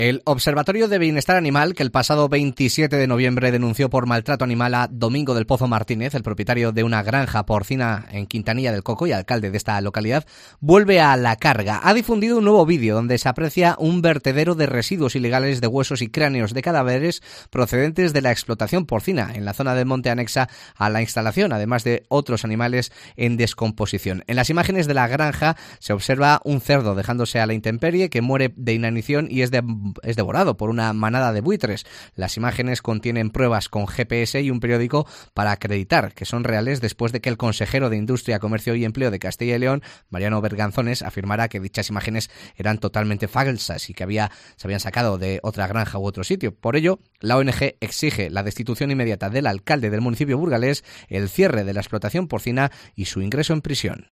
El Observatorio de Bienestar Animal, que el pasado 27 de noviembre denunció por maltrato animal a Domingo del Pozo Martínez, el propietario de una granja porcina en Quintanilla del Coco y alcalde de esta localidad, vuelve a la carga. Ha difundido un nuevo vídeo donde se aprecia un vertedero de residuos ilegales de huesos y cráneos de cadáveres procedentes de la explotación porcina en la zona del monte anexa a la instalación, además de otros animales en descomposición. En las imágenes de la granja se observa un cerdo dejándose a la intemperie que muere de inanición y es devorado por una manada de buitres. Las imágenes contienen pruebas con GPS y un periódico para acreditar que son reales después de que el consejero de Industria, Comercio y Empleo de Castilla y León, Mariano Berganzones, afirmara que dichas imágenes eran totalmente falsas y que se habían sacado de otra granja u otro sitio. Por ello, la ONG exige la destitución inmediata del alcalde del municipio burgalés, el cierre de la explotación porcina y su ingreso en prisión.